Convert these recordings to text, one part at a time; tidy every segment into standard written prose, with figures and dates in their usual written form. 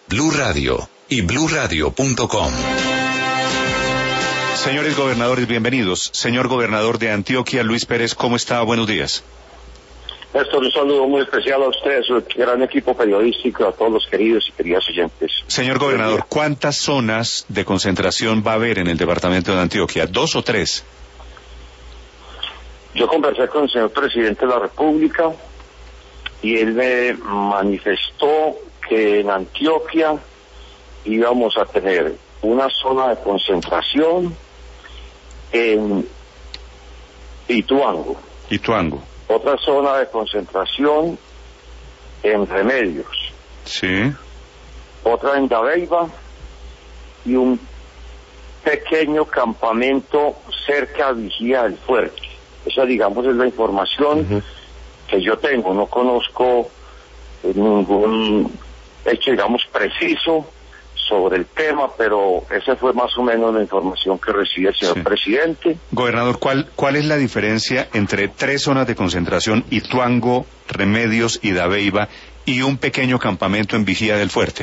Blue Radio y bluradio.com. Señores gobernadores, bienvenidos. Señor gobernador de Antioquia, Luis Pérez, ¿cómo está? Buenos días. Néstor, un saludo muy especial a ustedes, a su gran equipo periodístico, a todos los queridos y queridas oyentes. Señor gobernador, ¿cuántas zonas de concentración va a haber en el departamento de Antioquia? ¿2 o 3? Yo conversé con el señor presidente de la República y él me manifestó que en Antioquia íbamos a tener una zona de concentración en Ituango. Otra zona de concentración en Remedios. Sí. Otra en Dabeiba y un pequeño campamento cerca de Vigía del Fuerte. Esa, digamos, es la información que yo tengo. No conozco ningún hecho, digamos, preciso sobre el tema, pero esa fue más o menos la información que recibe el señor presidente. Gobernador, ¿cuál es la diferencia entre 3 zonas de concentración, Ituango, Remedios y Dabeiba, y un pequeño campamento en Vigía del Fuerte?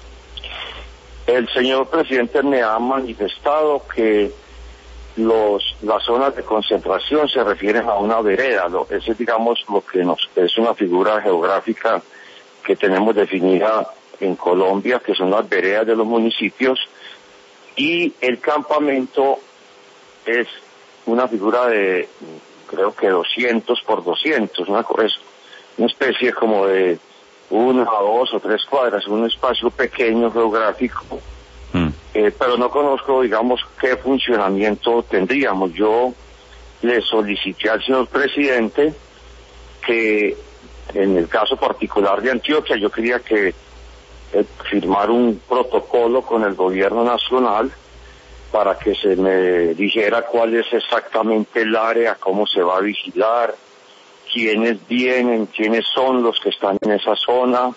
El señor presidente me ha manifestado que las zonas de concentración se refieren a una vereda. Ese, digamos, lo que es una figura geográfica que tenemos definida en Colombia, que son las veredas de los municipios, y el campamento es una figura de, creo que 200 por 200, es una especie como de 1 a 2 o 3 cuadras, un espacio pequeño geográfico, pero no conozco, digamos, qué funcionamiento tendríamos. Yo le solicité al señor presidente que, en el caso particular de Antioquia, yo quería que firmar un protocolo con el gobierno nacional para que se me dijera cuál es exactamente el área, cómo se va a vigilar, quiénes vienen, quiénes son los que están en esa zona,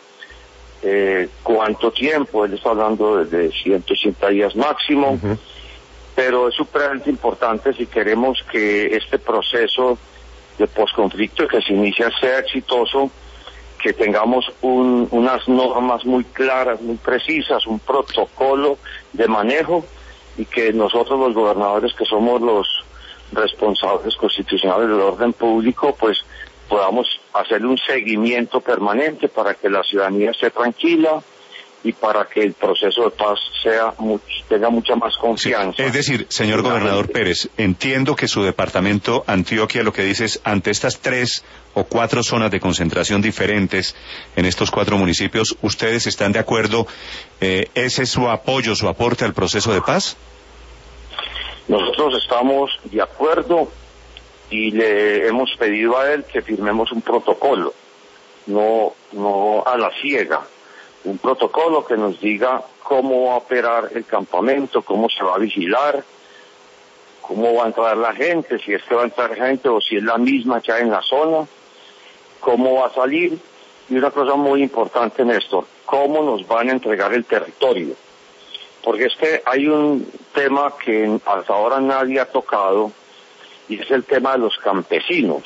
cuánto tiempo. Él está hablando de 180 días máximo, pero es supremamente importante si queremos que este proceso de posconflicto que se inicia sea exitoso, que tengamos unas normas muy claras, muy precisas, un protocolo de manejo, y que nosotros los gobernadores, que somos los responsables constitucionales del orden público, pues podamos hacer un seguimiento permanente para que la ciudadanía esté tranquila y para que el proceso de paz tenga mucha más confianza. Sí, es decir, señor gobernador Pérez, entiendo que su departamento, Antioquia, lo que dice es, ante estas 3 o 4 zonas de concentración diferentes en estos 4 municipios, ¿ustedes están de acuerdo? ¿Ese es su apoyo, su aporte al proceso de paz? Nosotros estamos de acuerdo y le hemos pedido a él que firmemos un protocolo, no a la ciega. Un protocolo que nos diga cómo va a operar el campamento, cómo se va a vigilar, cómo va a entrar la gente, si es que va a entrar gente o si es la misma que hay en la zona, cómo va a salir, y una cosa muy importante, Néstor, cómo nos van a entregar el territorio. Porque es que hay un tema que hasta ahora nadie ha tocado, y es el tema de los campesinos.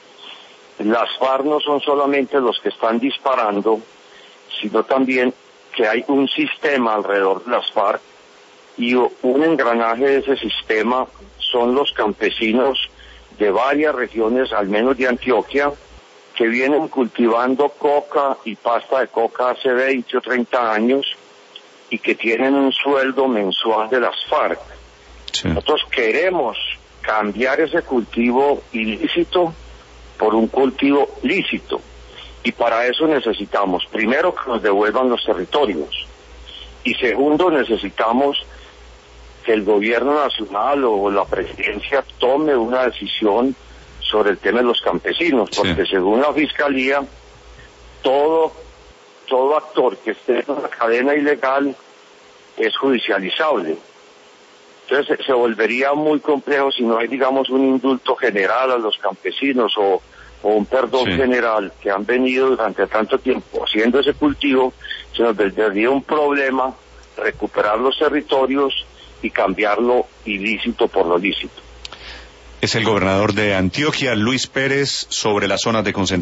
Las FARC no son solamente los que están disparando, sino también que hay un sistema alrededor de las FARC, y un engranaje de ese sistema son los campesinos de varias regiones, al menos de Antioquia, que vienen cultivando coca y pasta de coca hace 20 o 30 años y que tienen un sueldo mensual de las FARC. Sí. Nosotros queremos cambiar ese cultivo ilícito por un cultivo lícito. Y para eso necesitamos, primero, que nos devuelvan los territorios. Y segundo, necesitamos que el gobierno nacional o la presidencia tome una decisión sobre el tema de los campesinos, porque según la Fiscalía, todo actor que esté en una cadena ilegal es judicializable. Entonces se volvería muy complejo si no hay, digamos, un indulto general a los campesinos o un perdón general, que han venido durante tanto tiempo haciendo ese cultivo. Se nos volvería un problema recuperar los territorios y cambiar lo ilícito por lo lícito. Es el gobernador de Antioquia, Luis Pérez, sobre las zonas de concentración.